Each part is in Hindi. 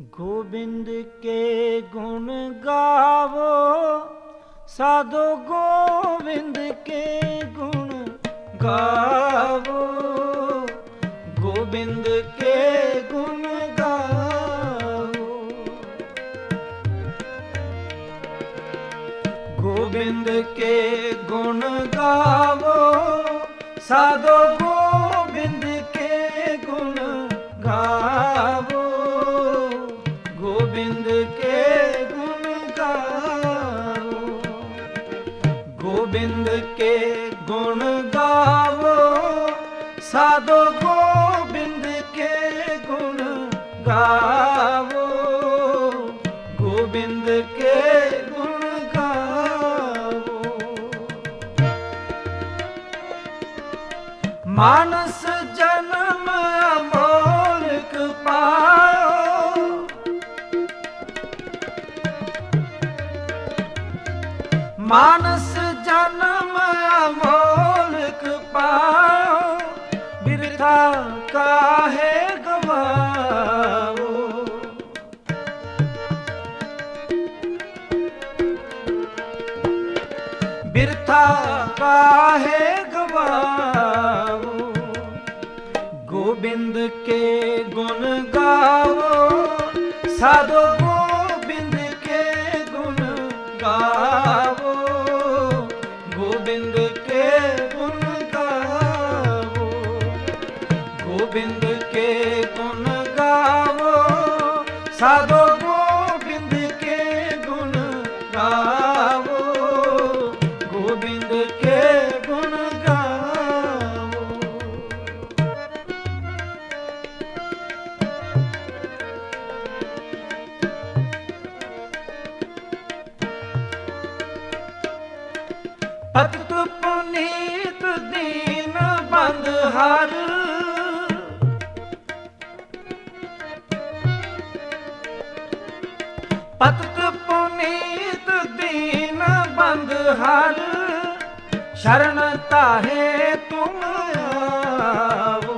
गोविंद के गुण गावो साधो गोविंद के गुण गावो, गोविंद के गुण गावो। गोविंद के गुण गावो साधो गोविंद के गुण गावो, गोविंद के गुण गावो। गोविंद के गुण गावो साधो गोविंद के गुण गावो, गोविंद के गुण गावो। मानस जन्म अमोलक पायो, मानस जन्म अमोलक पायो, बिरथा काहे गवाओ। बिरथा काहे गवाओ। गोविंद के गुण गावो साधो गोविंद के गुण गावो, गोविंद के गुण गावो। गोविंद के गुण गावो साधो गोविंद के गुण गावो, गोविंद के गुण गावो। पतित पुनीत दीन बंधुहार, पतित पुनीत दीन बंधुहार, शरण ताहे तुम आवो।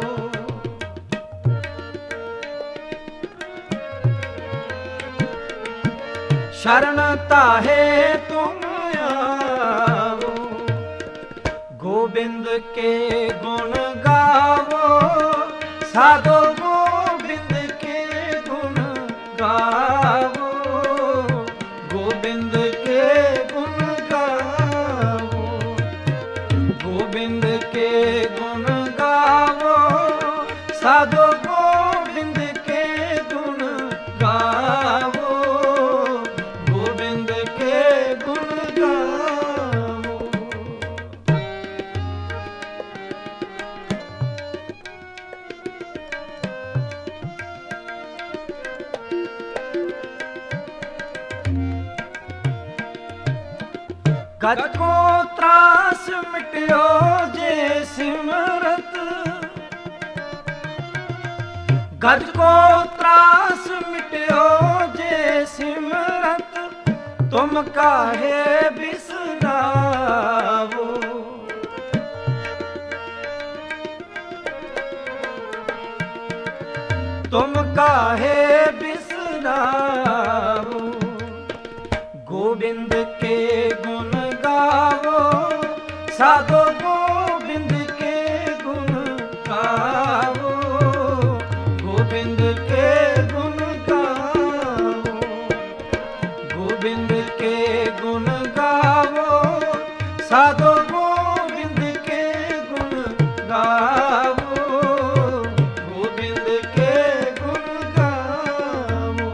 शरण ताहे तुम आवो। गोविंद के गुण गावो साधो गोविंद के गुण गावो, गोविंद के गुण गावो। गोविंद के गुण गावो साधो गोविंद के गुण गावो, गोविंद के गुण गावो। गज को त्रास मिट्यो जे सिमरत, गज को त्रास मिट्यो जे सिमरत, तुम काहे बिसरावो। तुम काहे बिसरावो। गोविंद के गुण गावो साधो गोविंद के गुण गावो, गोविंद के गुण गावो। गोविंद के गुण गावो साधो गोविंद के गुण गावो, गोविंद के गुण गावो।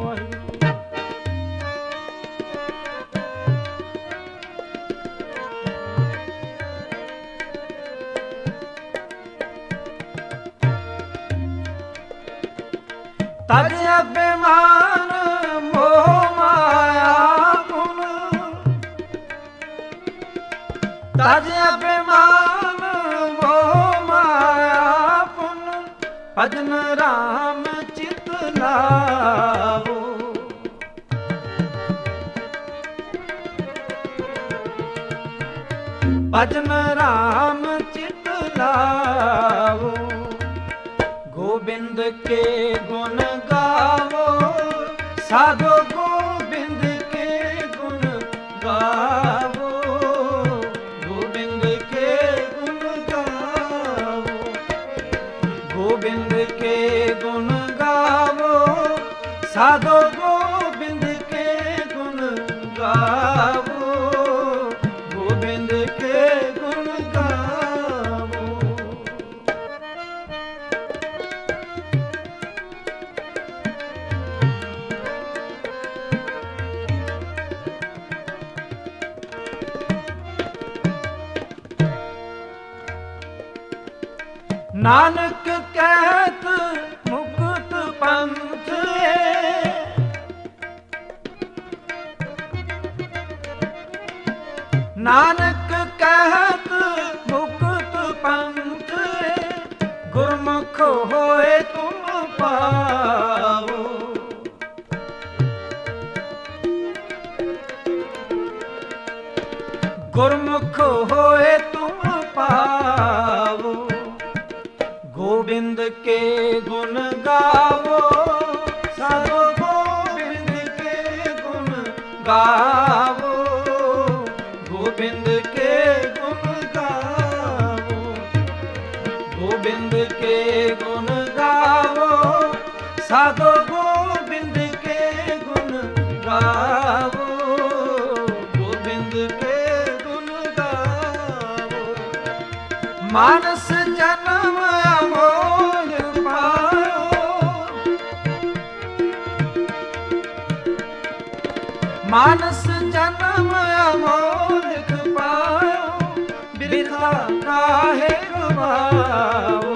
तज अभिमान मोह माया गुण, तज अभिमान मोह माया गुण, भजन राम चित लावो। भजन राम चित लावो। गोविंद के गुण गावो साधो गोबिंद के गुण गावो, गोविंद के गुण गावो, गोविंद के गुण गावो, साधो गोविंद के गुण गावो, गोविंद के गुण गावो। नानक कहत मुकुत पंथ है, नानक कहत मुकुत पंथ है, गुरमुख होए तुम पाओ, गुरमुख होए तुम पाओ, गोविंद के गुण गावो, साधो गोविंद के गुण गावो, गोविंद के गुण गावो, गोविंद के गुण गावो, साधो गोविंद के गुण गावो, गोविंद के गुण गावो। मानस जन्म अमोल पायो, मानस जन्म अमोल पायो, बिरथा काहे गवाओ,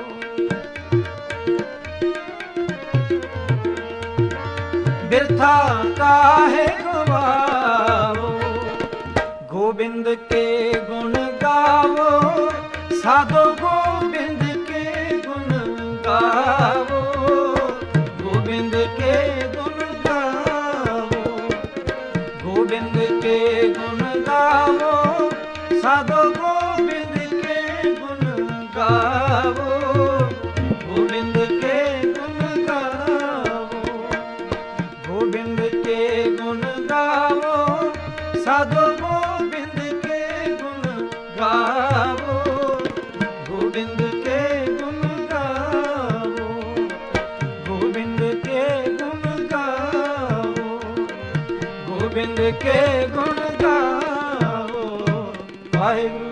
बिरथा काहे गवाओ, गोविंद के गुण गावो, साधो गोविंद के गुण गावो, गोविंद के गुण गावो, गोविंद के गुण गावो, साधो गोविंद के गुण गावो, गोविंद के गुण गावो, गोविंद के गुण गावो, साधो गोविंद के गुण गावो, गोविंद के गुण गावो, गोविंद के गुण गावो, गोविंद के गुण गावो। वाहिगुरु।